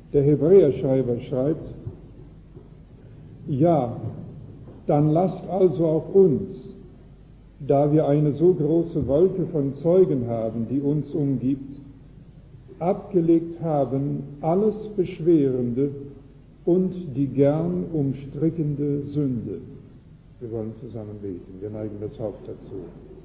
Der Hebräerschreiber schreibt: Ja, dann lasst also auch uns, da wir eine so große Wolke von Zeugen haben, die uns umgibt, abgelegt haben alles Beschwerende und die gern umstrickende Sünde. Wir wollen zusammen beten. Wir neigen das Haupt dazu.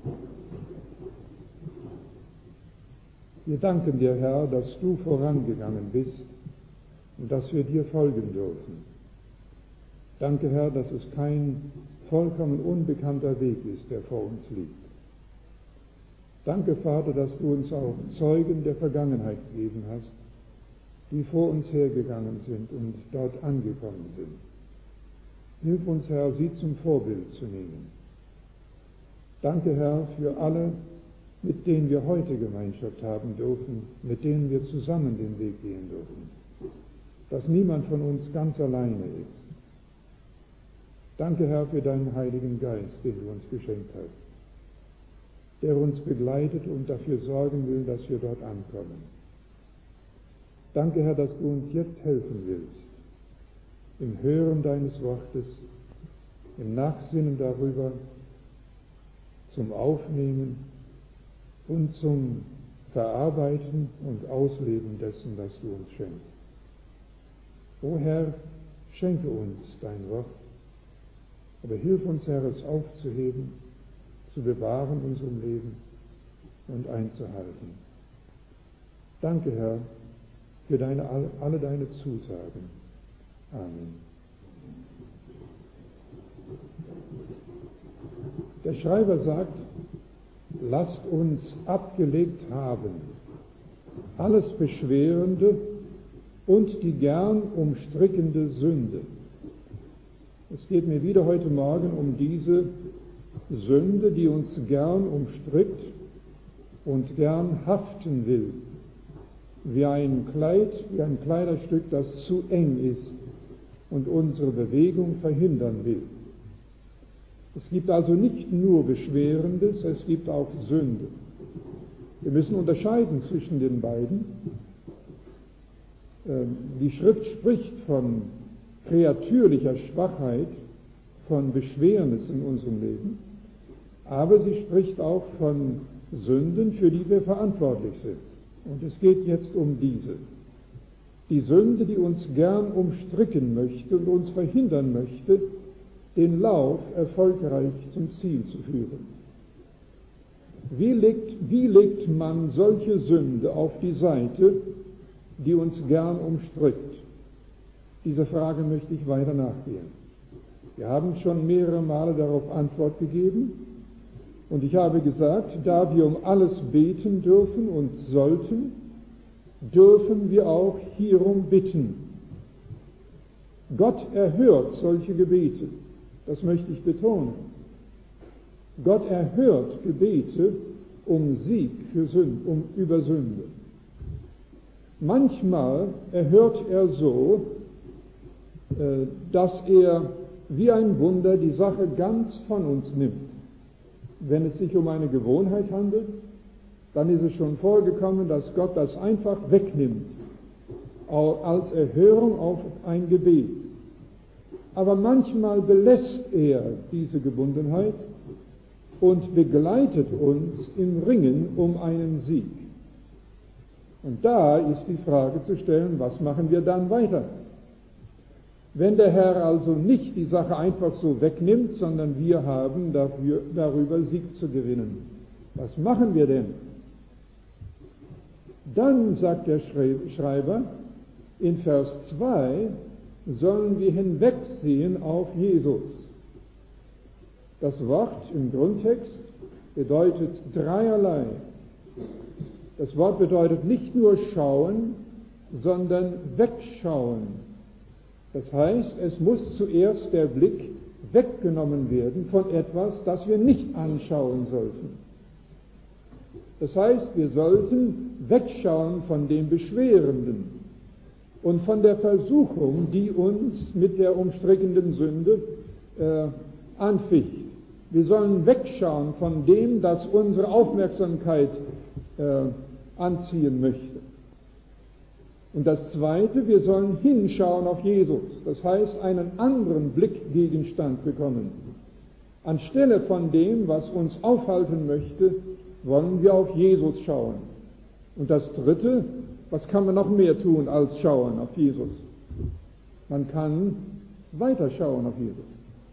Wir danken dir, Herr, dass du vorangegangen bist und dass wir dir folgen dürfen. Danke, Herr, dass es kein vollkommen unbekannter Weg ist, der vor uns liegt. Danke, Vater, dass du uns auch Zeugen der Vergangenheit gegeben hast, die vor uns hergegangen sind und dort angekommen sind. Hilf uns, Herr, sie zum Vorbild zu nehmen. Danke, Herr, für alle, mit denen wir heute Gemeinschaft haben dürfen, mit denen wir zusammen den Weg gehen dürfen, dass niemand von uns ganz alleine ist. Danke, Herr, für deinen Heiligen Geist, den du uns geschenkt hast, der uns begleitet und dafür sorgen will, dass wir dort ankommen. Danke, Herr, dass du uns jetzt helfen willst, im Hören deines Wortes, im Nachsinnen darüber, zum Aufnehmen und zum Verarbeiten und Ausleben dessen, was du uns schenkst. O Herr, schenke uns dein Wort, aber hilf uns, Herr, es aufzuheben, zu bewahren in unserem Leben und einzuhalten. Danke, Herr, für alle deine Zusagen. Amen. Der Schreiber sagt: Lasst uns abgelegt haben alles Beschwerende und die gern umstrickende Sünde. Es geht mir wieder heute Morgen um diese Sünde, die uns gern umstrickt und gern haften will, wie ein Kleiderstück, das zu eng ist und unsere Bewegung verhindern will. Es gibt also nicht nur Beschwerendes, es gibt auch Sünde. Wir müssen unterscheiden zwischen den beiden. Die Schrift spricht von kreatürlicher Schwachheit, von Beschwernis in unserem Leben, aber sie spricht auch von Sünden, für die wir verantwortlich sind. Und es geht jetzt um diese. Die Sünde, die uns gern umstricken möchte und uns verhindern möchte, den Lauf erfolgreich zum Ziel zu führen. Wie legt man solche Sünde auf die Seite, die uns gern umstrickt? Dieser Frage möchte ich weiter nachgehen. Wir haben schon mehrere Male darauf Antwort gegeben und ich habe gesagt, da wir um alles beten dürfen und sollten, dürfen wir auch hierum bitten. Gott erhört solche Gebete, das möchte ich betonen. Gott erhört Gebete um Sieg über Sünde. Manchmal erhört er so, dass er wie ein Wunder die Sache ganz von uns nimmt. Wenn es sich um eine Gewohnheit handelt, dann ist es schon vorgekommen, dass Gott das einfach wegnimmt, als Erhörung auf ein Gebet. Aber manchmal belässt er diese Gebundenheit und begleitet uns im Ringen um einen Sieg. Und da ist die Frage zu stellen, was machen wir dann weiter? Wenn der Herr also nicht die Sache einfach so wegnimmt, sondern wir haben darüber Sieg zu gewinnen, was machen wir denn? Dann sagt der Schreiber in Vers 2, sollen wir hinwegsehen auf Jesus. Das Wort im Grundtext bedeutet dreierlei. Das Wort bedeutet nicht nur schauen, sondern wegschauen. Das heißt, es muss zuerst der Blick weggenommen werden von etwas, das wir nicht anschauen sollten. Das heißt, wir sollten wegschauen von dem Beschwerenden und von der Versuchung, die uns mit der umstrickenden Sünde anficht. Wir sollen wegschauen von dem, das unsere Aufmerksamkeit anziehen möchte. Und das Zweite, wir sollen hinschauen auf Jesus. Das heißt, einen anderen Blickgegenstand bekommen. Anstelle von dem, was uns aufhalten möchte, wollen wir auf Jesus schauen. Und das Dritte, was kann man noch mehr tun als schauen auf Jesus? Man kann weiterschauen auf Jesus.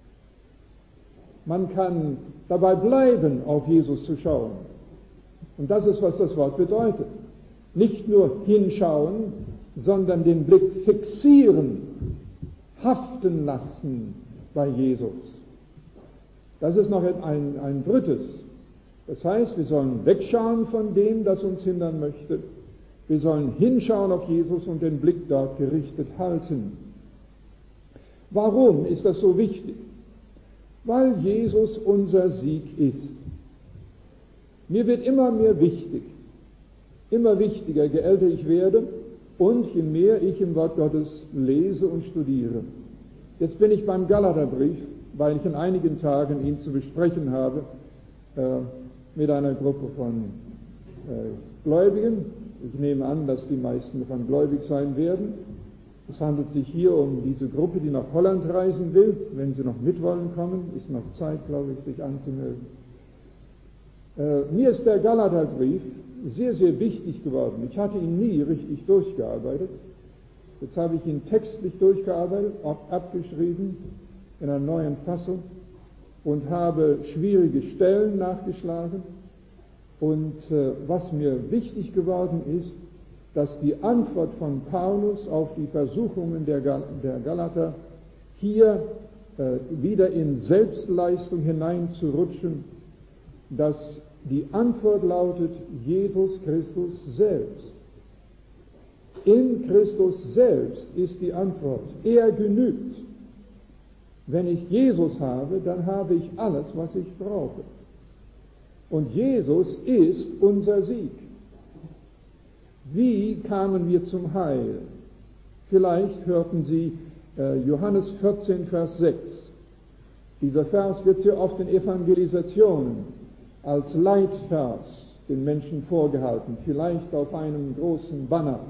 Man kann dabei bleiben, auf Jesus zu schauen. Und das ist, was das Wort bedeutet. Nicht nur hinschauen, sondern den Blick fixieren, haften lassen bei Jesus. Das ist noch ein Drittes. Das heißt, wir sollen wegschauen von dem, das uns hindern möchte. Wir sollen hinschauen auf Jesus und den Blick dort gerichtet halten. Warum ist das so wichtig? Weil Jesus unser Sieg ist. Mir wird immer mehr wichtig, immer wichtiger, je älter ich werde und je mehr ich im Wort Gottes lese und studiere. Jetzt bin ich beim Galaterbrief, weil ich in einigen Tagen ihn zu besprechen habe mit einer Gruppe von Gläubigen. Ich nehme an, dass die meisten davon gläubig sein werden. Es handelt sich hier um diese Gruppe, die nach Holland reisen will. Wenn Sie noch mitwollen kommen, ist noch Zeit, glaube ich, sich anzumelden. Mir ist der Galaterbrief sehr, sehr wichtig geworden. Ich hatte ihn nie richtig durchgearbeitet. Jetzt habe ich ihn textlich durchgearbeitet, auch abgeschrieben in einer neuen Fassung und habe schwierige Stellen nachgeschlagen. Und was mir wichtig geworden ist, dass die Antwort von Paulus auf die Versuchungen der Galater hier wieder in Selbstleistung hineinzurutschen, dass die Antwort lautet Jesus Christus selbst. In Christus selbst ist die Antwort. Er genügt. Wenn ich Jesus habe, dann habe ich alles, was ich brauche. Und Jesus ist unser Sieg. Wie kamen wir zum Heil? Vielleicht hörten Sie Johannes 14, Vers 6. Dieser Vers wird sehr oft in Evangelisationen als Leitvers den Menschen vorgehalten, vielleicht auf einem großen Banner.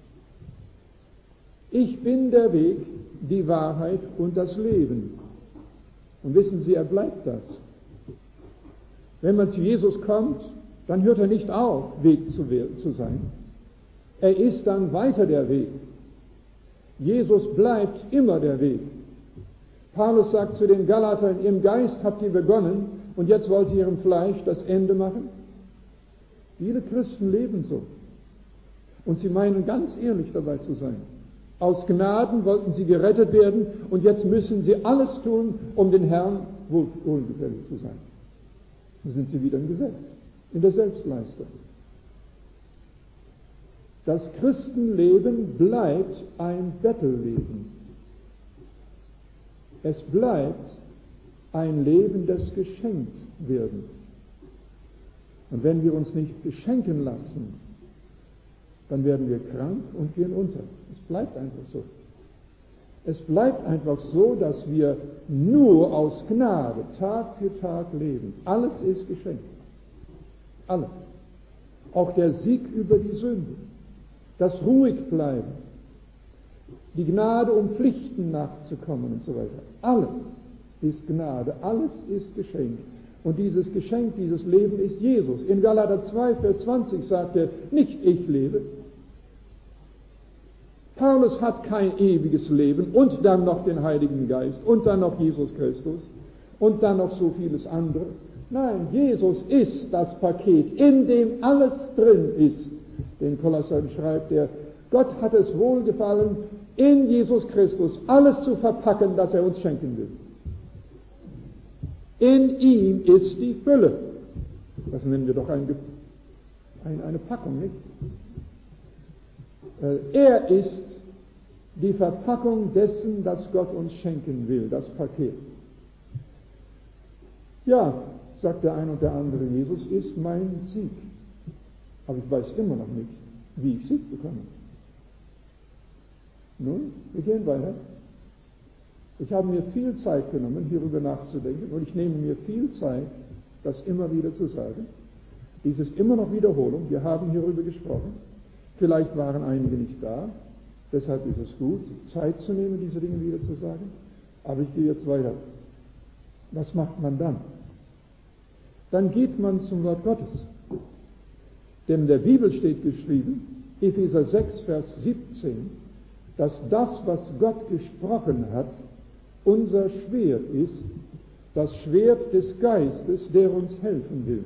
Ich bin der Weg, die Wahrheit und das Leben. Und wissen Sie, er bleibt das. Wenn man zu Jesus kommt, dann hört er nicht auf, Weg zu sein. Er ist dann weiter der Weg. Jesus bleibt immer der Weg. Paulus sagt zu den Galatern, im Geist habt ihr begonnen und jetzt wollt ihr im Fleisch das Ende machen. Viele Christen leben so. Und sie meinen ganz ehrlich dabei zu sein. Aus Gnaden wollten sie gerettet werden und jetzt müssen sie alles tun, um den Herrn wohlgefällig zu sein. Dann sind sie wieder im Gesetz, in der Selbstleistung. Das Christenleben bleibt ein Bettelleben. Es bleibt ein Leben des Geschenktwerdens. Und wenn wir uns nicht beschenken lassen, dann werden wir krank und gehen unter. Es bleibt einfach so. Es bleibt einfach so, dass wir nur aus Gnade Tag für Tag leben. Alles ist geschenkt. Alles. Auch der Sieg über die Sünde. Das Ruhigbleiben. Die Gnade, um Pflichten nachzukommen und so weiter. Alles ist Gnade. Alles ist Geschenk. Und dieses Geschenk, dieses Leben ist Jesus. In Galater 2, Vers 20 sagt er, nicht ich lebe. Paulus hat kein ewiges Leben und dann noch den Heiligen Geist und dann noch Jesus Christus und dann noch so vieles andere. Nein, Jesus ist das Paket, in dem alles drin ist. Den Kolossern schreibt er, Gott hat es wohlgefallen, in Jesus Christus alles zu verpacken, das er uns schenken will. In ihm ist die Fülle. Das nennen wir doch eine Packung, nicht? Er ist die Verpackung dessen, das Gott uns schenken will, das Paket. Ja, sagt der eine und der andere, Jesus ist mein Sieg. Aber ich weiß immer noch nicht, wie ich Sieg bekomme. Nun, wir gehen weiter. Ich habe mir viel Zeit genommen, hierüber nachzudenken, und ich nehme mir viel Zeit, das immer wieder zu sagen. Dies ist immer noch Wiederholung, wir haben hierüber gesprochen. Vielleicht waren einige nicht da, Deshalb ist es gut, sich Zeit zu nehmen, diese Dinge wieder zu sagen. Aber ich gehe jetzt weiter. Was macht man dann? Dann geht man zum Wort Gottes. Denn in der Bibel steht geschrieben, Epheser 6, Vers 17, dass das, was Gott gesprochen hat, unser Schwert ist, das Schwert des Geistes, der uns helfen will.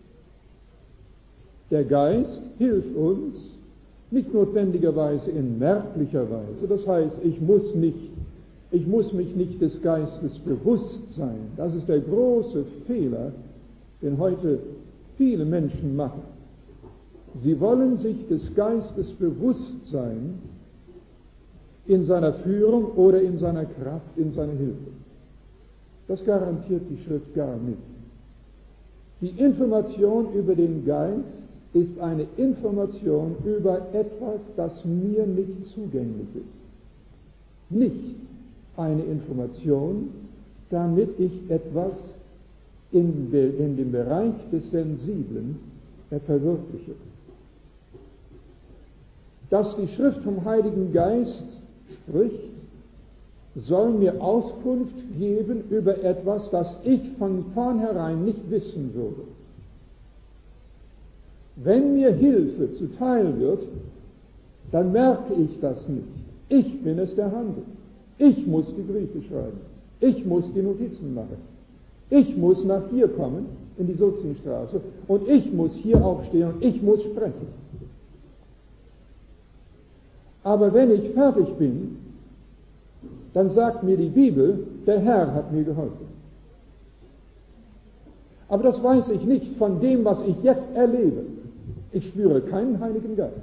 Der Geist hilft uns nicht notwendigerweise in merklicher Weise, das heißt, ich muss mich nicht des Geistes bewusst sein. Das ist der große Fehler, den heute viele Menschen machen. Sie wollen sich des Geistes bewusst sein in seiner Führung oder in seiner Kraft, in seiner Hilfe. Das garantiert die Schrift gar nicht. Die Information über den Geist ist eine Information über etwas, das mir nicht zugänglich ist. Nicht eine Information, damit ich etwas in dem Bereich des Sensiblen verwirkliche. Dass die Schrift vom Heiligen Geist spricht, soll mir Auskunft geben über etwas, das ich von vornherein nicht wissen würde. Wenn mir Hilfe zuteil wird, dann merke ich das nicht. Ich bin es, der handelt. Ich muss die Briefe schreiben. Ich muss die Notizen machen. Ich muss nach hier kommen, in die Sozienstraße, und ich muss hier aufstehen und ich muss sprechen. Aber wenn ich fertig bin, dann sagt mir die Bibel, der Herr hat mir geholfen. Aber das weiß ich nicht von dem, was ich jetzt erlebe. Ich spüre keinen Heiligen Geist.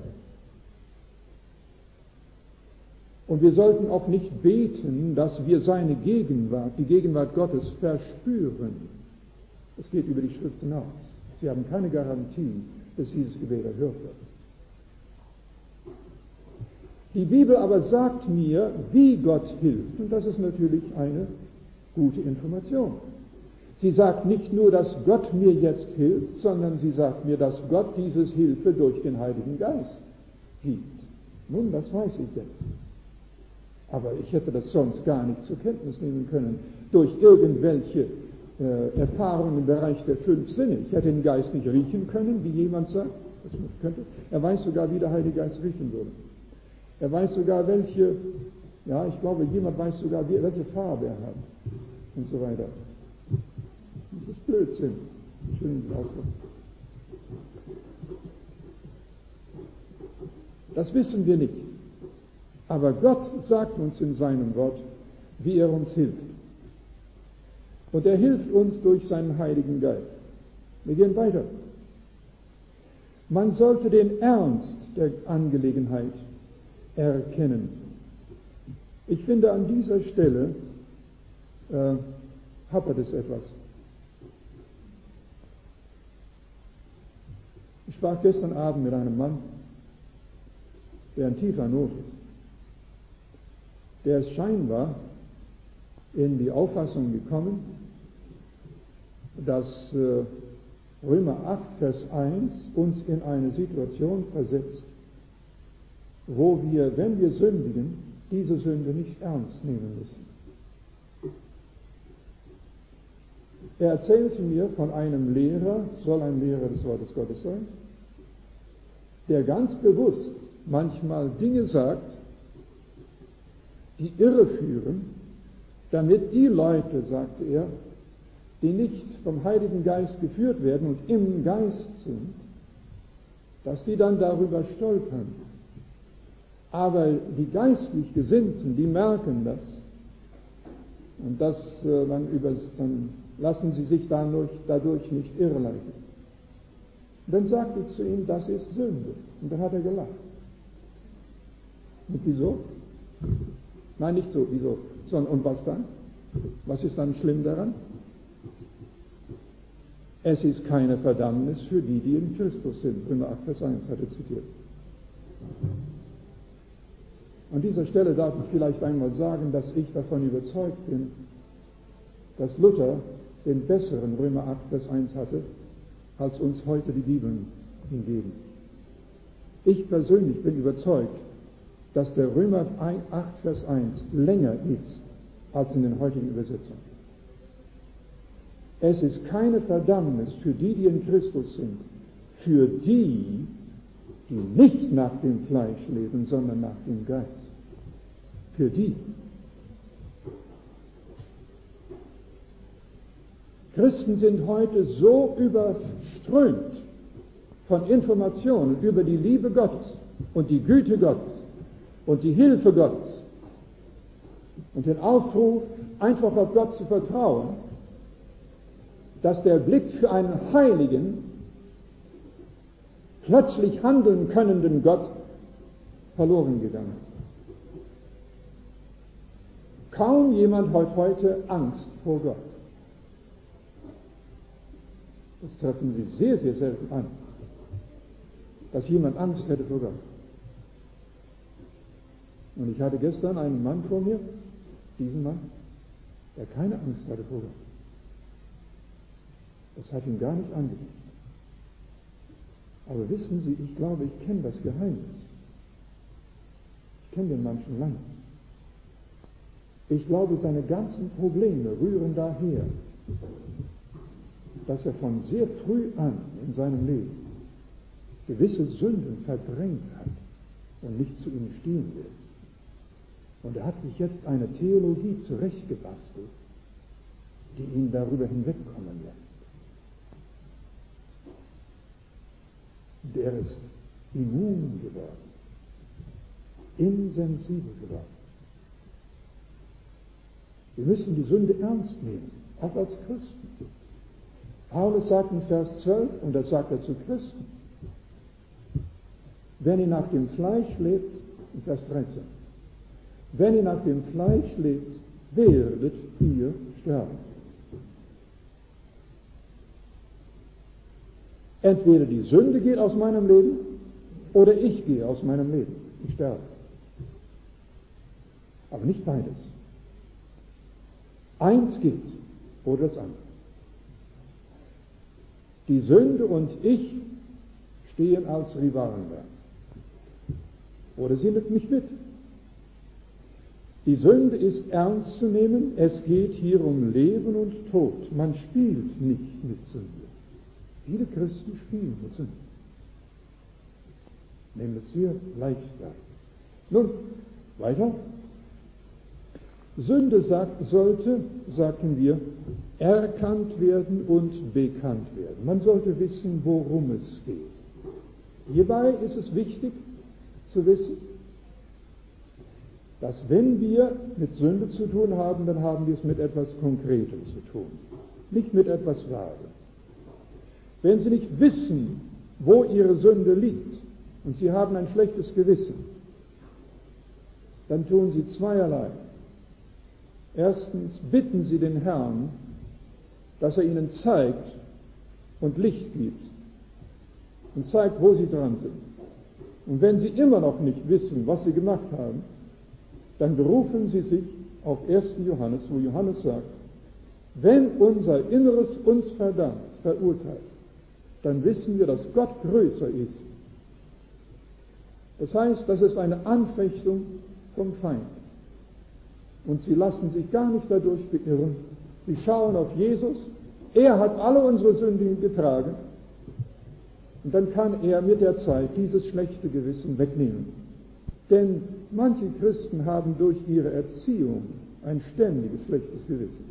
Und wir sollten auch nicht beten, dass wir seine Gegenwart, die Gegenwart Gottes, verspüren. Das geht über die Schrift hinaus. Sie haben keine Garantie, dass dieses Gebet erhört wird. Die Bibel aber sagt mir, wie Gott hilft, und das ist natürlich eine gute Information. Sie sagt nicht nur, dass Gott mir jetzt hilft, sondern sie sagt mir, dass Gott diese Hilfe durch den Heiligen Geist gibt. Nun, das weiß ich jetzt. Aber ich hätte das sonst gar nicht zur Kenntnis nehmen können, durch irgendwelche Erfahrungen im Bereich der 5 Sinne. Ich hätte den Geist nicht riechen können, wie jemand sagt, das könnte. Er weiß sogar, wie der Heilige Geist riechen würde. Er weiß sogar, welche, ja, ich glaube, jemand weiß sogar, welche Farbe er hat und so weiter. Das ist Blödsinn. Schönen Ausdruck. Das wissen wir nicht. Aber Gott sagt uns in seinem Wort, wie er uns hilft. Und er hilft uns durch seinen Heiligen Geist. Wir gehen weiter. Man sollte den Ernst der Angelegenheit erkennen. Ich finde, an dieser Stelle hapert es etwas. Ich sprach gestern Abend mit einem Mann, der in tiefer Not ist. Der ist scheinbar in die Auffassung gekommen, dass Römer 8, Vers 1 uns in eine Situation versetzt, wo wir, wenn wir sündigen, diese Sünde nicht ernst nehmen müssen. Er erzählte mir von einem Lehrer, soll ein Lehrer des Wortes Gottes sein, der ganz bewusst manchmal Dinge sagt, die irreführen, damit die Leute, sagte er, die nicht vom Heiligen Geist geführt werden und im Geist sind, dass die dann darüber stolpern. Aber die geistlich Gesinnten, die merken das. Und dann lassen sie sich dadurch nicht irreleiten. Und dann sagte ich zu ihm, das ist Sünde. Und dann hat er gelacht. Und wieso? Nein, nicht so, wieso? Sondern, und was dann? Was ist dann schlimm daran? Es ist keine Verdammnis für die, die in Christus sind. Römer 8, Vers 1 hat er zitiert. An dieser Stelle darf ich vielleicht einmal sagen, dass ich davon überzeugt bin, dass Luther den besseren Römer 8, Vers 1 hatte, als uns heute die Bibeln hingeben. Ich persönlich bin überzeugt, dass der Römer 8, Vers 1 länger ist als in den heutigen Übersetzungen. Es ist keine Verdammnis für die, die in Christus sind, für die, die nicht nach dem Fleisch leben, sondern nach dem Geist. Für die. Christen sind heute so überströmt von Informationen über die Liebe Gottes und die Güte Gottes und die Hilfe Gottes und den Aufruf, einfach auf Gott zu vertrauen, dass der Blick für einen heiligen, plötzlich handeln könnenden Gott verloren gegangen ist. Kaum jemand hat heute Angst vor Gott. Das treffen Sie sehr, sehr selten an, dass jemand Angst hätte vor Gott. Und ich hatte gestern einen Mann vor mir, diesen Mann, der keine Angst hatte vor Gott. Das hat ihn gar nicht angenommen. Aber wissen Sie, ich glaube, ich kenne das Geheimnis. Ich kenne den Mann schon lange. Ich glaube, seine ganzen Probleme rühren daher, dass er von sehr früh an in seinem Leben gewisse Sünden verdrängt hat und nicht zu ihm stehen will. Und er hat sich jetzt eine Theologie zurechtgebastelt, die ihn darüber hinwegkommen lässt. Und er ist immun geworden, insensibel geworden. Wir müssen die Sünde ernst nehmen, auch als Christen. Paulus sagt in Vers 12, und das sagt er zu Christen, wenn ihr nach dem Fleisch lebt, in Vers 13, wenn ihr nach dem Fleisch lebt, werdet ihr sterben. Entweder die Sünde geht aus meinem Leben, oder ich gehe aus meinem Leben. Ich sterbe. Aber nicht beides. Eins geht, oder das andere. Die Sünde und ich stehen als Rivalen da. Oder sie nimmt mich mit. Die Sünde ist ernst zu nehmen. Es geht hier um Leben und Tod. Man spielt nicht mit Sünde. Viele Christen spielen mit Sünde. Nehmen es sehr leicht wahr. Nun, weiter. Sünde sollte, sagten wir, erkannt werden und bekannt werden. Man sollte wissen, worum es geht. Hierbei ist es wichtig zu wissen, dass wenn wir mit Sünde zu tun haben, dann haben wir es mit etwas Konkretem zu tun, nicht mit etwas Vagem. Wenn Sie nicht wissen, wo Ihre Sünde liegt, und Sie haben ein schlechtes Gewissen, dann tun Sie zweierlei. Erstens bitten Sie den Herrn, dass er Ihnen zeigt und Licht gibt und zeigt, wo Sie dran sind. Und wenn Sie immer noch nicht wissen, was Sie gemacht haben, dann berufen Sie sich auf 1. Johannes, wo Johannes sagt, wenn unser Inneres uns verdammt, verurteilt, dann wissen wir, dass Gott größer ist. Das heißt, das ist eine Anfechtung vom Feind. Und sie lassen sich gar nicht dadurch beirren. Sie schauen auf Jesus. Er hat alle unsere Sünden getragen. Und dann kann er mit der Zeit dieses schlechte Gewissen wegnehmen. Denn manche Christen haben durch ihre Erziehung ein ständiges schlechtes Gewissen.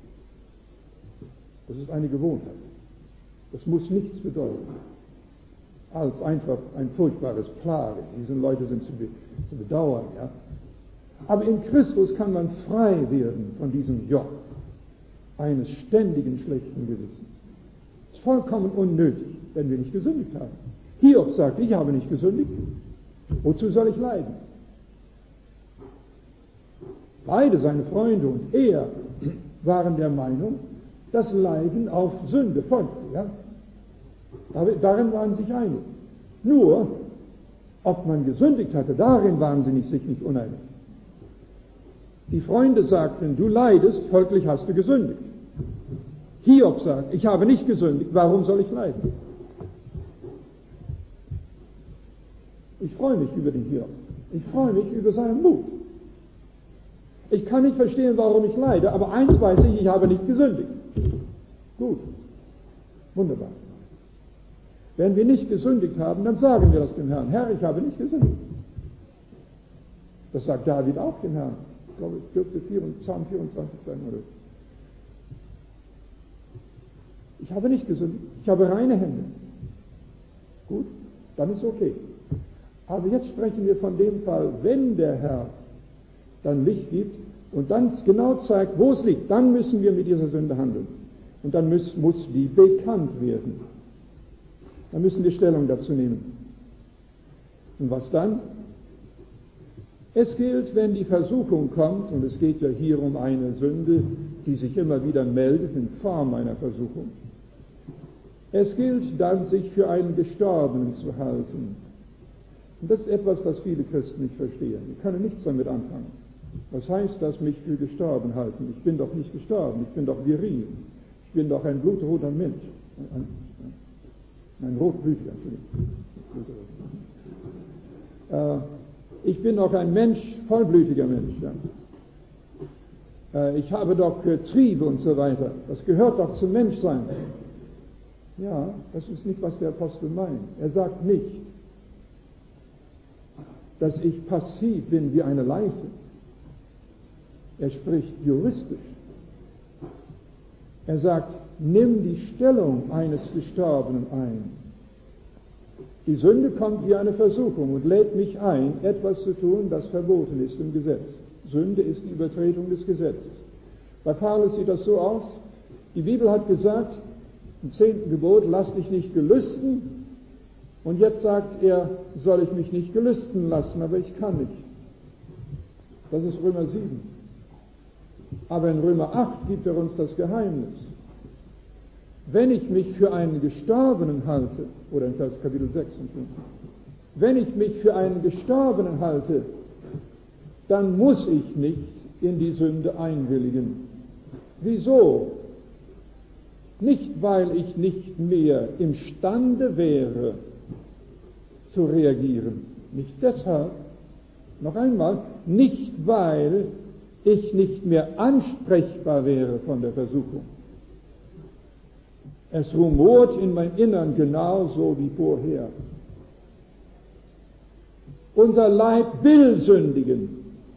Das ist eine Gewohnheit. Das muss nichts bedeuten, als einfach ein furchtbares Plagen. Diese Leute sind zu bedauern. Ja? Aber in Christus kann man frei werden von diesem Joch eines ständigen schlechten Gewissens. Das ist vollkommen unnötig, wenn wir nicht gesündigt haben. Hiob sagt, ich habe nicht gesündigt. Wozu soll ich leiden? Beide, seine Freunde und er, waren der Meinung, dass Leiden auf Sünde folgt. Ja? Aber darin waren sie sich einig. Nur, ob man gesündigt hatte, darin waren sie sich nicht uneinig. Die Freunde sagten, du leidest, folglich hast du gesündigt. Hiob sagt, ich habe nicht gesündigt, warum soll ich leiden? Ich freue mich über den Hiob. Ich freue mich über seinen Mut. Ich kann nicht verstehen, warum ich leide, aber eins weiß ich habe nicht gesündigt. Gut. Wunderbar. Wenn wir nicht gesündigt haben, dann sagen wir das dem Herrn. Herr, ich habe nicht gesündigt. Das sagt David auch dem Herrn. Ich glaube, es dürfte Psalm 24 sein, oder? Ich habe nicht gesündigt. Ich habe reine Hände. Gut, dann ist okay. Aber jetzt sprechen wir von dem Fall, wenn der Herr dann Licht gibt und dann genau zeigt, wo es liegt, dann müssen wir mit dieser Sünde handeln. Und dann muss die bekannt werden. Dann müssen wir Stellung dazu nehmen. Und was dann? Es gilt, wenn die Versuchung kommt, und es geht ja hier um eine Sünde, die sich immer wieder meldet in Form einer Versuchung. Es gilt dann, sich für einen Gestorbenen zu halten. Und das ist etwas, das viele Christen nicht verstehen. Die können nichts damit anfangen. Was heißt das, mich für gestorben halten? Ich bin doch nicht gestorben, ich bin doch viril. Ich bin doch ein blutroter Mensch. Ein rotblütiger, ich bin doch ein Mensch, vollblütiger Mensch. Ja. Ich habe doch Triebe und so weiter. Das gehört doch zum Menschsein. Ja, das ist nicht, was der Apostel meint. Er sagt nicht, dass ich passiv bin wie eine Leiche. Er spricht juristisch. Er sagt, nimm die Stellung eines Gestorbenen ein. Die Sünde kommt wie eine Versuchung und lädt mich ein, etwas zu tun, das verboten ist im Gesetz. Sünde ist die Übertretung des Gesetzes. Bei Paulus sieht das so aus, die Bibel hat gesagt, im 10. Gebot, lass dich nicht gelüsten, und jetzt sagt er, soll ich mich nicht gelüsten lassen, aber ich kann nicht. Das ist Römer 7. Aber in Römer 8 gibt er uns das Geheimnis. Wenn ich mich für einen Gestorbenen halte, oder in Vers Kapitel 6 und 5, wenn ich mich für einen Gestorbenen halte, dann muss ich nicht in die Sünde einwilligen. Wieso? Nicht, weil ich nicht mehr imstande wäre, zu reagieren. Nicht deshalb, noch einmal, nicht weil ich nicht mehr ansprechbar wäre von der Versuchung. Es rumort in meinem Innern genauso wie vorher. Unser Leib will sündigen.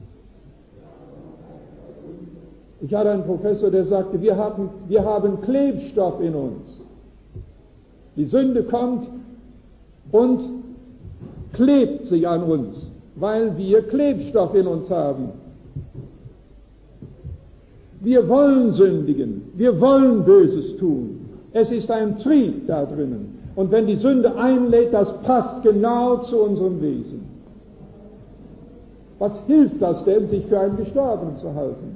Ich hatte einen Professor, der sagte, wir haben Klebstoff in uns. Die Sünde kommt und klebt sich an uns, weil wir Klebstoff in uns haben. Wir wollen sündigen, wir wollen Böses tun. Es ist ein Trieb da drinnen. Und wenn die Sünde einlädt, das passt genau zu unserem Wesen. Was hilft das denn, sich für einen Gestorbenen zu halten?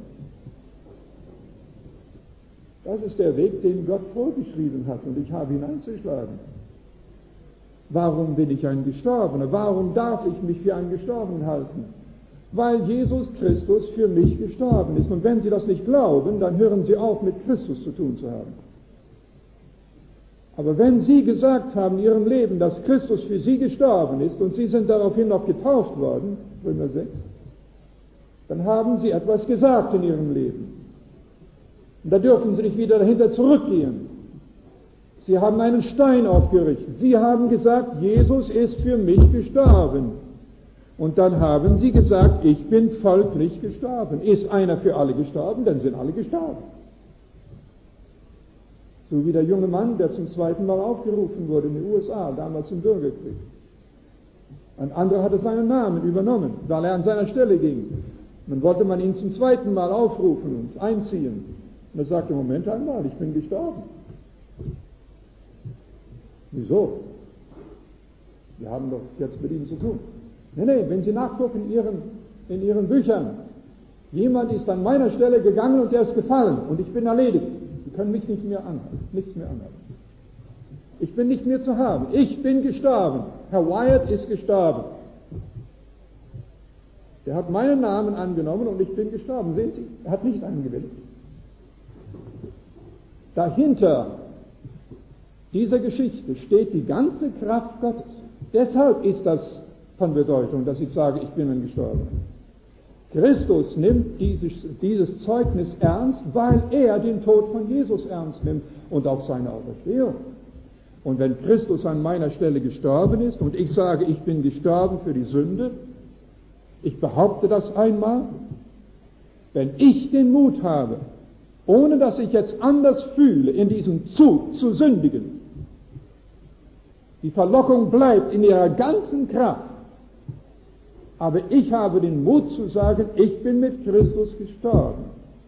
Das ist der Weg, den Gott vorgeschrieben hat, und ich habe ihn einzuschlagen. Warum bin ich ein Gestorbener? Warum darf ich mich für einen Gestorbenen halten? Weil Jesus Christus für mich gestorben ist. Und wenn Sie das nicht glauben, dann hören Sie auf, mit Christus zu tun zu haben. Aber wenn Sie gesagt haben in Ihrem Leben, dass Christus für Sie gestorben ist und Sie sind daraufhin noch getauft worden, Römer 6, dann haben Sie etwas gesagt in Ihrem Leben. Und da dürfen Sie nicht wieder dahinter zurückgehen. Sie haben einen Stein aufgerichtet. Sie haben gesagt, Jesus ist für mich gestorben. Und dann haben Sie gesagt, ich bin folglich gestorben. Ist einer für alle gestorben, dann sind alle gestorben. So wie der junge Mann, der zum zweiten Mal aufgerufen wurde in den USA, damals im Bürgerkrieg. Ein anderer hatte seinen Namen übernommen, weil er an seiner Stelle ging. Dann wollte man ihn zum zweiten Mal aufrufen und einziehen. Und er sagte, Moment einmal, ich bin gestorben. Wieso? Wir haben doch jetzt mit ihm zu tun. Nee, wenn Sie nachgucken in Ihren Büchern, jemand ist an meiner Stelle gegangen und der ist gefallen und ich bin erledigt. Sie können mich nicht mehr anhalten, nichts mehr anhalten. Ich bin nicht mehr zu haben. Ich bin gestorben. Herr Wyatt ist gestorben. Der hat meinen Namen angenommen und ich bin gestorben. Sehen Sie, er hat nicht angewilligt. Dahinter dieser Geschichte steht die ganze Kraft Gottes. Deshalb ist das von Bedeutung, dass ich sage, ich bin ein Gestorbener. Christus nimmt dieses Zeugnis ernst, weil er den Tod von Jesus ernst nimmt und auch seine Auferstehung. Und wenn Christus an meiner Stelle gestorben ist und ich sage, ich bin gestorben für die Sünde, ich behaupte das einmal, wenn ich den Mut habe, ohne dass ich jetzt anders fühle, in diesem Zug zu sündigen, die Verlockung bleibt in ihrer ganzen Kraft, aber ich habe den Mut zu sagen, ich bin mit Christus gestorben.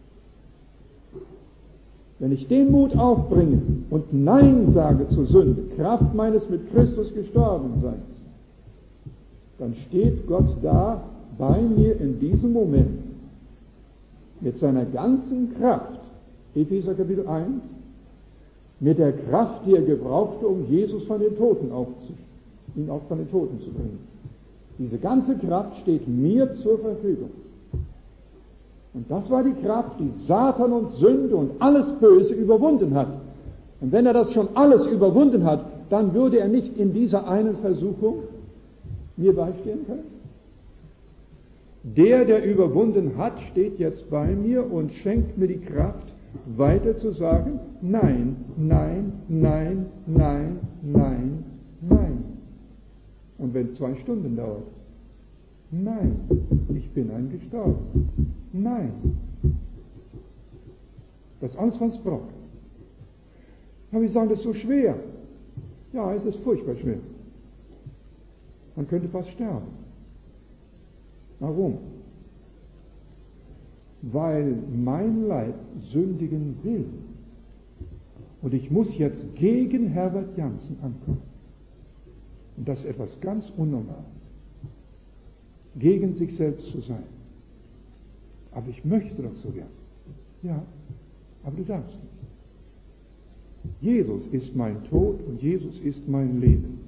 Wenn ich den Mut aufbringe und Nein sage zur Sünde, Kraft meines mit Christus Gestorbenseins, dann steht Gott da bei mir in diesem Moment mit seiner ganzen Kraft, Epheser Kapitel 1, mit der Kraft, die er gebrauchte, um Jesus von den Toten ihn auch von den Toten zu bringen. Diese ganze Kraft steht mir zur Verfügung. Und das war die Kraft, die Satan und Sünde und alles Böse überwunden hat. Und wenn er das schon alles überwunden hat, dann würde er nicht in dieser einen Versuchung mir beistehen können. Der überwunden hat, steht jetzt bei mir und schenkt mir die Kraft, weiter zu sagen, nein, nein, nein, nein, nein, nein. Und wenn es 2 Stunden dauert, nein, ich bin ein Gestorbener. Nein. Das ist alles, was es braucht. Aber wir sagen, das ist so schwer. Ja, es ist furchtbar schwer. Man könnte fast sterben. Warum? Weil mein Leib sündigen will. Und ich muss jetzt gegen Herbert Janssen ankommen. Und das ist etwas ganz Unnormales. Gegen sich selbst zu sein. Aber ich möchte doch so gern. Ja, aber du darfst nicht. Jesus ist mein Tod und Jesus ist mein Leben.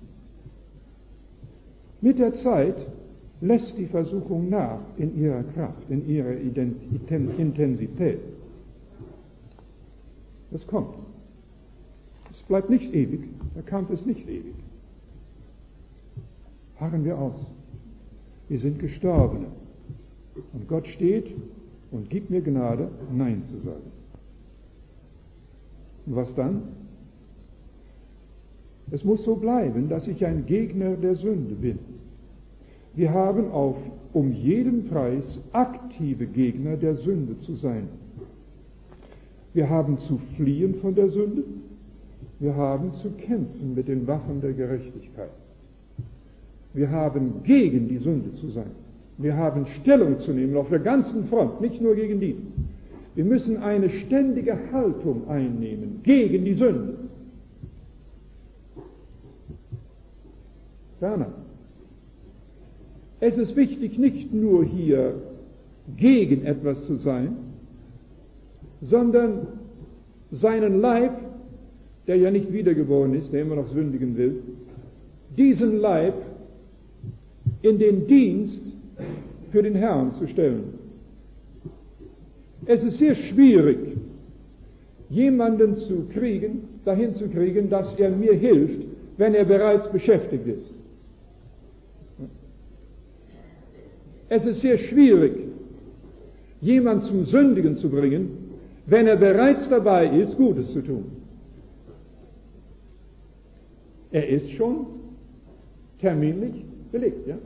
Mit der Zeit lässt die Versuchung nach in ihrer Kraft, in ihrer Intensität. Das kommt. Es bleibt nicht ewig. Der Kampf ist nicht ewig. Harren wir aus. Wir sind Gestorbene. Und Gott steht und gibt mir Gnade, Nein zu sagen. Und was dann? Es muss so bleiben, dass ich ein Gegner der Sünde bin. Wir haben um jeden Preis aktive Gegner der Sünde zu sein. Wir haben zu fliehen von der Sünde. Wir haben zu kämpfen mit den Waffen der Gerechtigkeit. Wir haben gegen die Sünde zu sein. Wir haben Stellung zu nehmen auf der ganzen Front, nicht nur gegen diesen. Wir müssen eine ständige Haltung einnehmen gegen die Sünde. Ferner, es ist wichtig, nicht nur hier gegen etwas zu sein, sondern seinen Leib, der ja nicht wiedergeboren ist, der immer noch sündigen will, diesen Leib in den Dienst für den Herrn zu stellen. Es ist sehr schwierig, jemanden dahin zu kriegen, dass er mir hilft, wenn er bereits beschäftigt ist. Es ist sehr schwierig, jemanden zum Sündigen zu bringen, wenn er bereits dabei ist, Gutes zu tun. Er ist schon terminlich belegt, ja?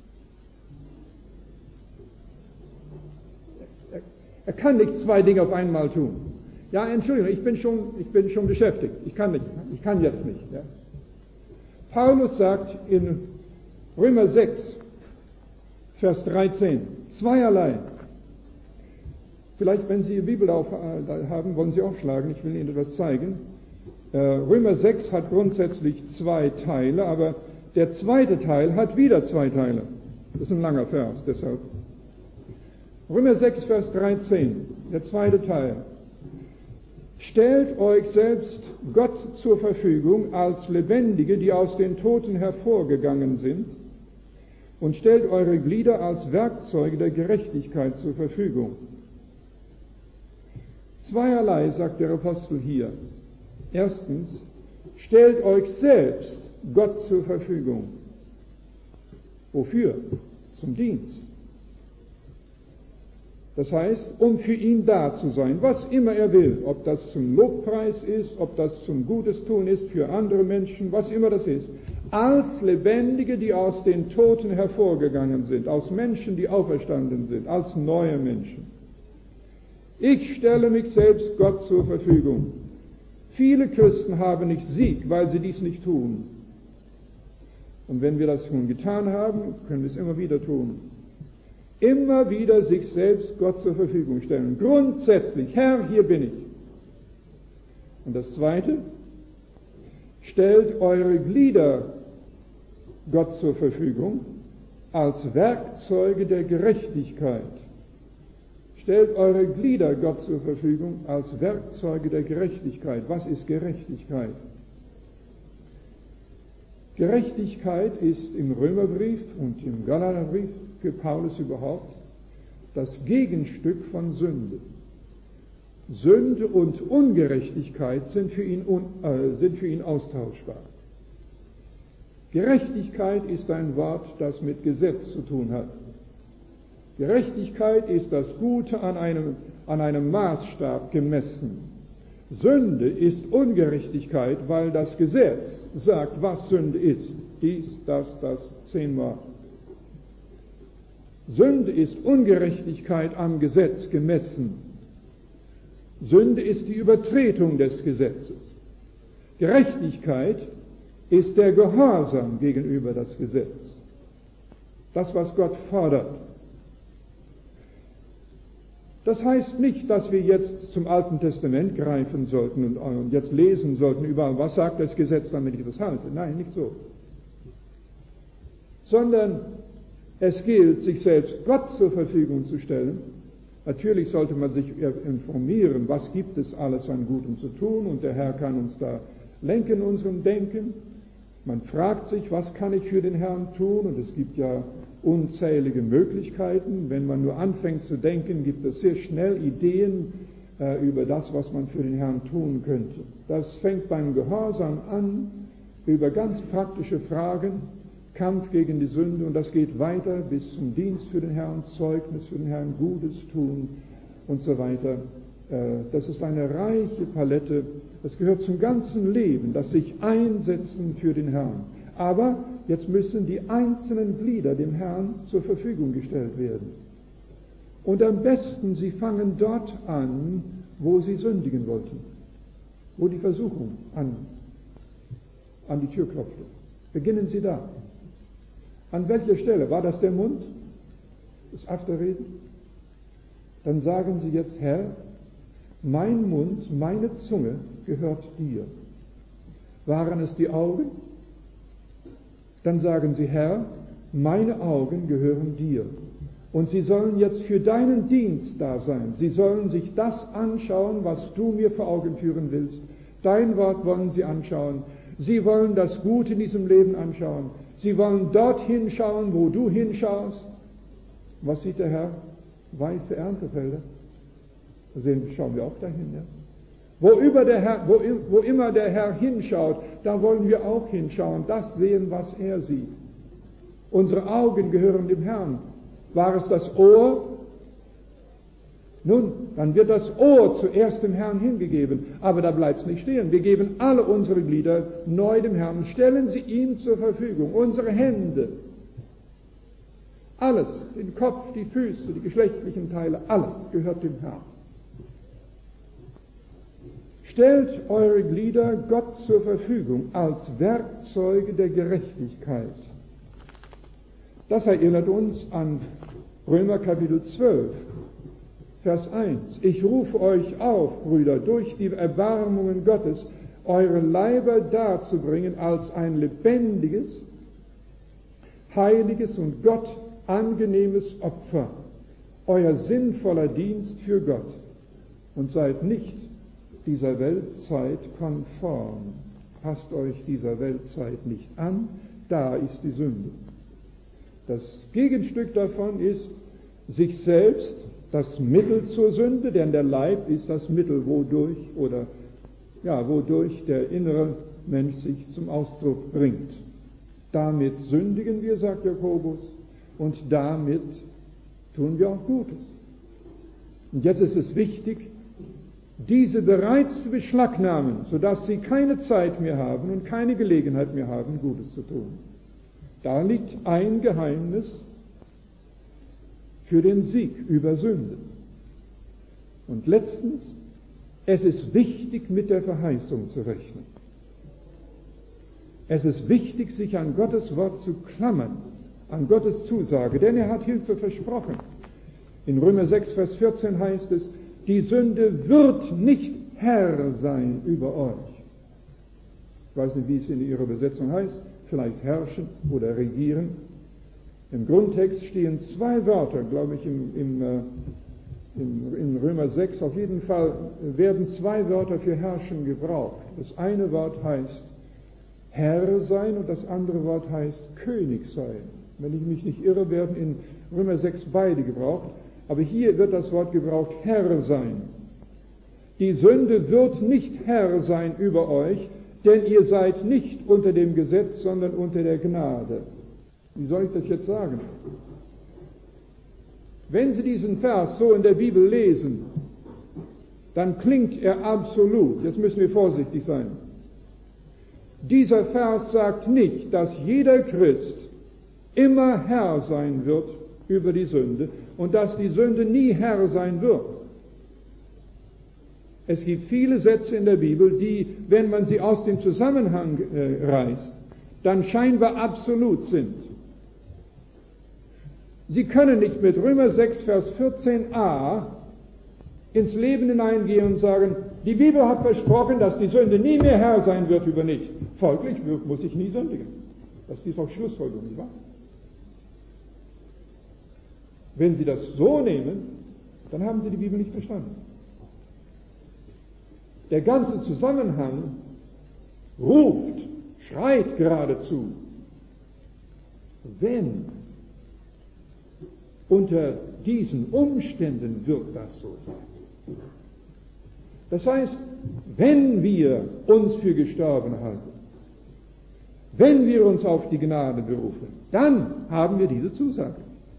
Er kann nicht 2 Dinge auf einmal tun. Ja, Entschuldigung, ich bin schon beschäftigt. Ich kann jetzt nicht. Ja. Paulus sagt in Römer 6, Vers 13, zweierlei. Vielleicht, wenn Sie Ihre Bibel haben, wollen Sie aufschlagen, ich will Ihnen etwas zeigen. Römer 6 hat grundsätzlich 2 Teile, aber der zweite Teil hat wieder 2 Teile. Das ist ein langer Vers, deshalb. Römer 6, Vers 13, der zweite Teil. Stellt euch selbst Gott zur Verfügung als Lebendige, die aus den Toten hervorgegangen sind, und stellt eure Glieder als Werkzeuge der Gerechtigkeit zur Verfügung. Zweierlei, sagt der Apostel hier. Erstens, stellt euch selbst Gott zur Verfügung. Wofür? Zum Dienst. Das heißt, um für ihn da zu sein, was immer er will, ob das zum Lobpreis ist, ob das zum Gutes tun ist für andere Menschen, was immer das ist, als Lebendige, die aus den Toten hervorgegangen sind, aus Menschen, die auferstanden sind, als neue Menschen. Ich stelle mich selbst Gott zur Verfügung. Viele Christen haben nicht Sieg, weil sie dies nicht tun. Und wenn wir das schon getan haben, können wir es immer wieder tun. Immer wieder sich selbst Gott zur Verfügung stellen. Grundsätzlich, Herr, hier bin ich. Und das Zweite, stellt eure Glieder Gott zur Verfügung als Werkzeuge der Gerechtigkeit. Stellt eure Glieder Gott zur Verfügung als Werkzeuge der Gerechtigkeit. Was ist Gerechtigkeit? Gerechtigkeit ist im Römerbrief und im Galaterbrief für Paulus überhaupt das Gegenstück von Sünde. Sünde und Ungerechtigkeit sind für ihn austauschbar. Gerechtigkeit ist ein Wort, das mit Gesetz zu tun hat. Gerechtigkeit ist das Gute an einem Maßstab gemessen. Sünde ist Ungerechtigkeit, weil das Gesetz sagt, was Sünde ist. Dies, das, 10-mal. Sünde ist Ungerechtigkeit am Gesetz gemessen. Sünde ist die Übertretung des Gesetzes. Gerechtigkeit ist der Gehorsam gegenüber das Gesetz. Das, was Gott fordert. Das heißt nicht, dass wir jetzt zum Alten Testament greifen sollten und jetzt lesen sollten überall, was sagt das Gesetz, damit ich das halte. Nein, nicht so. Sondern es gilt, sich selbst Gott zur Verfügung zu stellen. Natürlich sollte man sich informieren, was gibt es alles an Gutem zu tun, und der Herr kann uns da lenken in unserem Denken. Man fragt sich, was kann ich für den Herrn tun, und es gibt ja unzählige Möglichkeiten. Wenn man nur anfängt zu denken, gibt es sehr schnell Ideen über das, was man für den Herrn tun könnte. Das fängt beim Gehorsam an, über ganz praktische Fragen, Kampf gegen die Sünde, und das geht weiter bis zum Dienst für den Herrn, Zeugnis für den Herrn, Gutes tun und so weiter. Das ist eine reiche Palette, das gehört zum ganzen Leben, das sich einsetzen für den Herrn. Aber jetzt müssen die einzelnen Glieder dem Herrn zur Verfügung gestellt werden. Und am besten, sie fangen dort an, wo sie sündigen wollten, wo die Versuchung an die Tür klopfte. Beginnen Sie da. An welcher Stelle? War das der Mund? Das Afterreden? Dann sagen Sie jetzt, Herr, mein Mund, meine Zunge gehört dir. Waren es die Augen? Dann sagen Sie, Herr, meine Augen gehören dir. Und sie sollen jetzt für deinen Dienst da sein. Sie sollen sich das anschauen, was du mir vor Augen führen willst. Dein Wort wollen sie anschauen. Sie wollen das Gute in diesem Leben anschauen. Sie wollen dorthin schauen, wo du hinschaust. Was sieht der Herr? Weiße Erntefelder. Schauen wir auch dahin, ja? Wo immer der Herr hinschaut, da wollen wir auch hinschauen, das sehen, was er sieht. Unsere Augen gehören dem Herrn. War es das Ohr? Nun, dann wird das Ohr zuerst dem Herrn hingegeben, aber da bleibt es nicht stehen. Wir geben alle unsere Glieder neu dem Herrn und stellen sie ihm zur Verfügung. Unsere Hände, alles, den Kopf, die Füße, die geschlechtlichen Teile, alles gehört dem Herrn. Stellt eure Glieder Gott zur Verfügung als Werkzeuge der Gerechtigkeit. Das erinnert uns an Römer Kapitel 12, Vers 1. Ich rufe euch auf, Brüder, durch die Erbarmungen Gottes, eure Leiber darzubringen als ein lebendiges, heiliges und Gott angenehmes Opfer, euer sinnvoller Dienst für Gott, und seid nicht dieser Weltzeit konform. Passt euch dieser Weltzeit nicht an, da ist die Sünde. Das Gegenstück davon ist sich selbst, das Mittel zur Sünde, denn der Leib ist das Mittel, wodurch der innere Mensch sich zum Ausdruck bringt. Damit sündigen wir, sagt Jakobus, und damit tun wir auch Gutes. Und jetzt ist es wichtig, diese bereits zu beschlagnahmen, sodass sie keine Zeit mehr haben und keine Gelegenheit mehr haben, Gutes zu tun. Da liegt ein Geheimnis für den Sieg über Sünde. Und letztens, es ist wichtig, mit der Verheißung zu rechnen. Es ist wichtig, sich an Gottes Wort zu klammern, an Gottes Zusage, denn er hat Hilfe versprochen. In Römer 6, Vers 14 heißt es, die Sünde wird nicht Herr sein über euch. Ich weiß nicht, wie es in Ihrer Übersetzung heißt, vielleicht herrschen oder regieren. Im Grundtext stehen zwei Wörter, glaube ich, in Römer 6, auf jeden Fall werden zwei Wörter für herrschen gebraucht. Das eine Wort heißt Herr sein und das andere Wort heißt König sein. Wenn ich mich nicht irre, werden in Römer 6 beide gebraucht. Aber hier wird das Wort gebraucht, Herr sein. Die Sünde wird nicht Herr sein über euch, denn ihr seid nicht unter dem Gesetz, sondern unter der Gnade. Wie soll ich das jetzt sagen? Wenn Sie diesen Vers so in der Bibel lesen, dann klingt er absolut. Jetzt müssen wir vorsichtig sein. Dieser Vers sagt nicht, dass jeder Christ immer Herr sein wird über die Sünde und dass die Sünde nie Herr sein wird. Es gibt viele Sätze in der Bibel, die, wenn man sie aus dem Zusammenhang reißt, dann scheinbar absolut sind. Sie können nicht mit Römer 6, Vers 14a ins Leben hineingehen und sagen, die Bibel hat versprochen, dass die Sünde nie mehr Herr sein wird über mich. Folglich muss ich nie sündigen. Das ist doch Schlussfolgerung, nicht wahr? Wenn Sie das so nehmen, dann haben Sie die Bibel nicht verstanden. Der ganze Zusammenhang ruft, schreit geradezu, wenn unter diesen Umständen wird das so sein. Das heißt, wenn wir uns für gestorben halten, wenn wir uns auf die Gnade berufen, dann haben wir diese Zusage.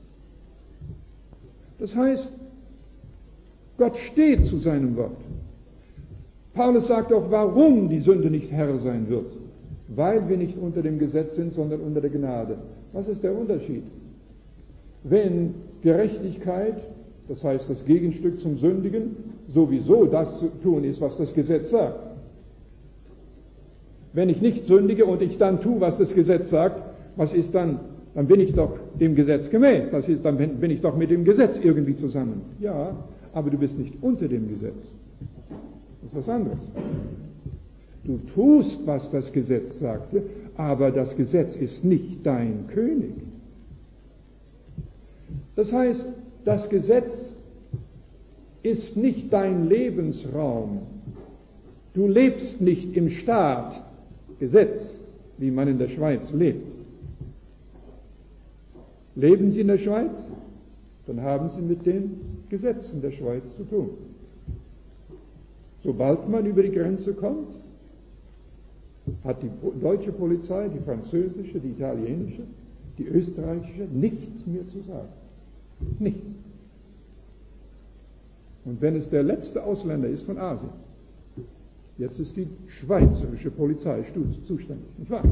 Das heißt, Gott steht zu seinem Wort. Paulus sagt auch, warum die Sünde nicht Herr sein wird. Weil wir nicht unter dem Gesetz sind, sondern unter der Gnade. Was ist der Unterschied? Wenn Gerechtigkeit, das heißt das Gegenstück zum Sündigen, sowieso das zu tun ist, was das Gesetz sagt. Wenn ich nicht sündige und ich dann tue, was das Gesetz sagt, was ist dann? Dann bin ich doch dem Gesetz gemäß. Das ist, dann bin ich doch mit dem Gesetz irgendwie zusammen. Ja, aber du bist nicht unter dem Gesetz. Das ist was anderes. Du tust, was das Gesetz sagte, aber das Gesetz ist nicht dein König. Das heißt, das Gesetz ist nicht dein Lebensraum. Du lebst nicht im Staat Gesetz, wie man in der Schweiz lebt. Leben Sie in der Schweiz? Dann haben Sie mit den Gesetzen der Schweiz zu tun. Sobald man über die Grenze kommt, hat die deutsche Polizei, die französische, die italienische, die österreichische nichts mehr zu sagen. Nichts. Und wenn es der letzte Ausländer ist von Asien, jetzt ist die schweizerische Polizei zuständig, nicht wahr?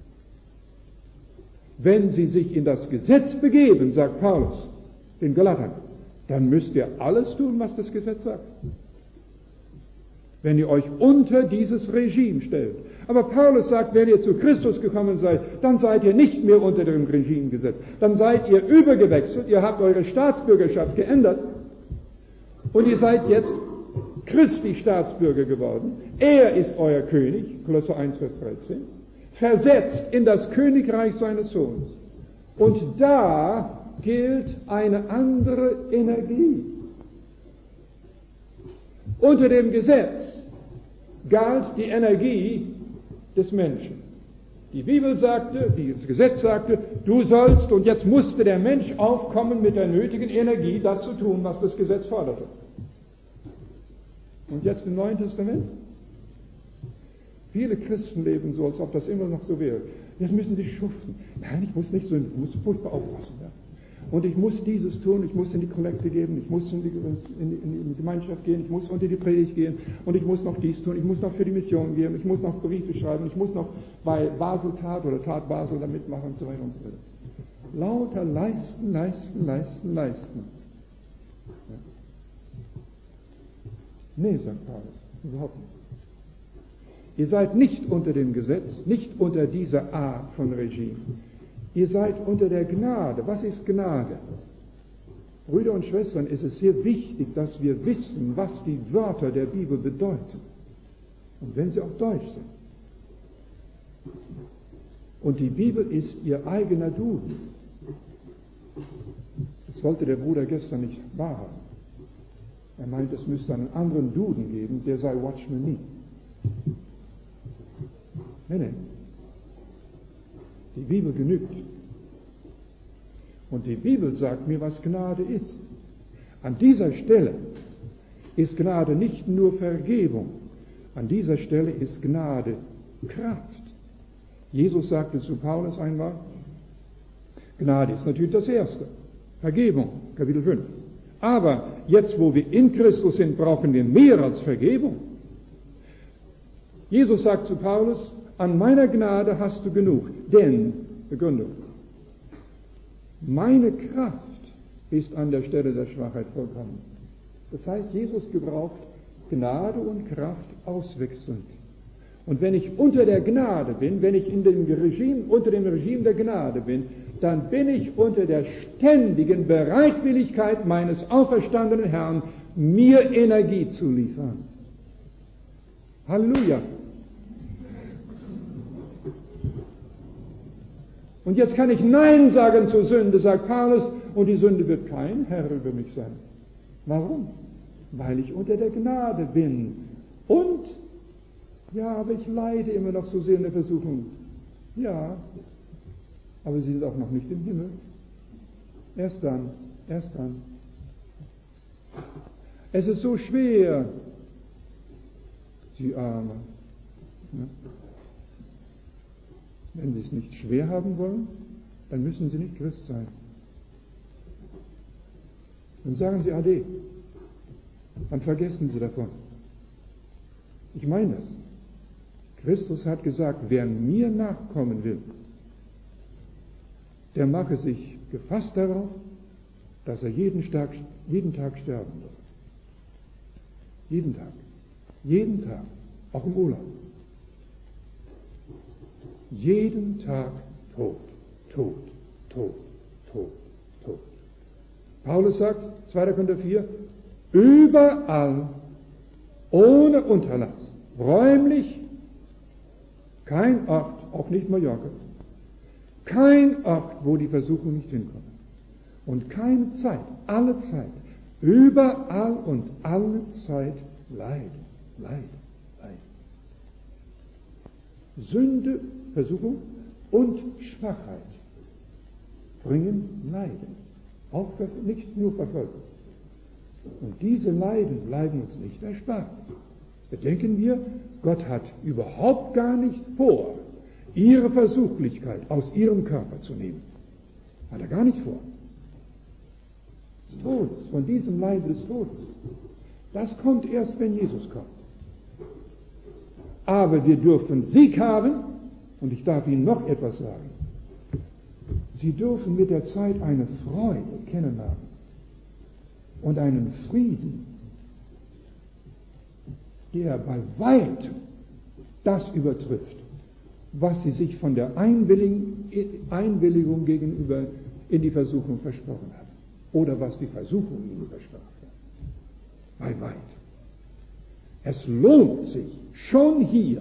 Wenn Sie sich in das Gesetz begeben, sagt Paulus den Galatern, dann müsst ihr alles tun, was das Gesetz sagt. Wenn ihr euch unter dieses Regime stellt. Aber Paulus sagt, wenn ihr zu Christus gekommen seid, dann seid ihr nicht mehr unter dem Regime gesetzt. Dann seid ihr übergewechselt, ihr habt eure Staatsbürgerschaft geändert und ihr seid jetzt Christi Staatsbürger geworden. Er ist euer König, Kolosser 1, Vers 13, versetzt in das Königreich seines Sohnes. Und da gilt eine andere Energie. Unter dem Gesetz galt die Energie des Menschen. Die Bibel sagte, das Gesetz sagte, du sollst, und jetzt musste der Mensch aufkommen mit der nötigen Energie, das zu tun, was das Gesetz forderte. Und jetzt im Neuen Testament? Viele Christen leben so, als ob das immer noch so wäre. Jetzt müssen Sie schuften. Nein, ich muss nicht so, ich muss furchtbar aufpassen. Ja. Und ich muss dieses tun, ich muss in die Kollekte geben, ich muss in die Gemeinschaft gehen, ich muss unter die Predigt gehen und ich muss noch dies tun, ich muss noch für die Mission gehen, ich muss noch Briefe schreiben, ich muss noch bei Basel-Tat oder Tat Basel da mitmachen und so weiter und so weiter. Lauter leisten, leisten, leisten, leisten. Ja. Nee, sagt Paulus, überhaupt nicht. Ihr seid nicht unter dem Gesetz, nicht unter dieser Art von Regime. Ihr seid unter der Gnade. Was ist Gnade? Brüder und Schwestern, es ist sehr wichtig, dass wir wissen, was die Wörter der Bibel bedeuten. Und wenn sie auch deutsch sind. Und die Bibel ist ihr eigener Duden. Das wollte der Bruder gestern nicht wahrhaben. Er meint, es müsste einen anderen Duden geben, der sei Watchman Nee. Nee. Die Bibel genügt. Und die Bibel sagt mir, was Gnade ist. An dieser Stelle ist Gnade nicht nur Vergebung. An dieser Stelle ist Gnade Kraft. Jesus sagte zu Paulus einmal, Gnade ist natürlich das Erste. Vergebung, Kapitel 5. Aber jetzt, wo wir in Christus sind, brauchen wir mehr als Vergebung. Jesus sagt zu Paulus, an meiner Gnade hast du genug, denn, Begründung, meine Kraft ist an der Stelle der Schwachheit vollkommen. Das heißt, Jesus gebraucht Gnade und Kraft auswechselnd. Und wenn ich unter der Gnade bin, wenn ich unter dem Regime der Gnade bin, dann bin ich unter der ständigen Bereitwilligkeit meines auferstandenen Herrn, mir Energie zu liefern. Halleluja! Und jetzt kann ich Nein sagen zur Sünde, sagt Paulus, und die Sünde wird kein Herr über mich sein. Warum? Weil ich unter der Gnade bin. Und, ja, aber ich leide immer noch so sehr in der Versuchung. Ja, aber sie ist auch noch nicht im Himmel. Erst dann. Es ist so schwer, Sie Arme. Ja. Wenn Sie es nicht schwer haben wollen, dann müssen Sie nicht Christ sein. Dann sagen Sie Ade. Dann vergessen Sie davon. Ich meine das. Christus hat gesagt, wer mir nachkommen will, der mache sich gefasst darauf, dass er jeden Tag sterben wird. Jeden Tag. Jeden Tag. Auch im Urlaub. Jeden Tag Tod. Paulus sagt, 2. Korinther 4, überall, ohne Unterlass, räumlich, kein Ort, auch nicht Mallorca, kein Ort, wo die Versuchung nicht hinkommt. Und keine Zeit, alle Zeit, überall und alle Zeit Leid. Sünde, Versuchung und Schwachheit bringen Leiden, auch nicht nur Verfolgung. Und diese Leiden bleiben uns nicht erspart. Bedenken wir, Gott hat überhaupt gar nicht vor, ihre Versuchlichkeit aus ihrem Körper zu nehmen. Hat er gar nicht vor. Des Todes, von diesem Leiden des Todes. Das kommt erst, wenn Jesus kommt. Aber wir dürfen Sieg haben, und ich darf Ihnen noch etwas sagen. Sie dürfen mit der Zeit eine Freude kennenlernen und einen Frieden, der bei weitem das übertrifft, was Sie sich von der Einwilligung gegenüber in die Versuchung versprochen haben oder was die Versuchung Ihnen versprochen hat. Bei weitem. Es lohnt sich schon hier,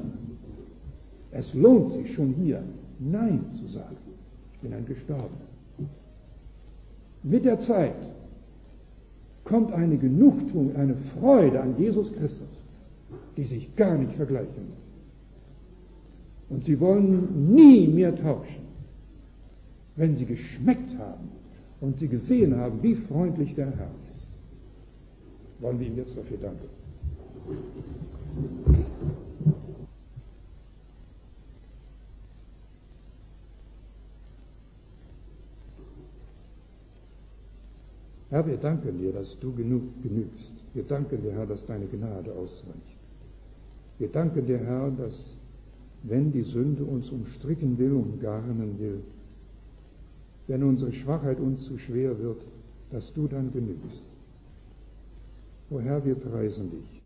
Nein zu sagen. Ich bin ein Gestorbener. Mit der Zeit kommt eine Genugtuung, eine Freude an Jesus Christus, die sich gar nicht vergleichen lässt. Und Sie wollen nie mehr tauschen, wenn Sie geschmeckt haben und Sie gesehen haben, wie freundlich der Herr ist. Wollen wir ihm jetzt dafür danken. Herr, wir danken dir, dass du genügst. Wir danken dir, Herr, dass deine Gnade ausreicht. Wir danken dir, Herr, dass, wenn die Sünde uns umstricken will, umgarnen will, wenn unsere Schwachheit uns zu schwer wird, dass du dann genügst. O Herr, wir preisen dich.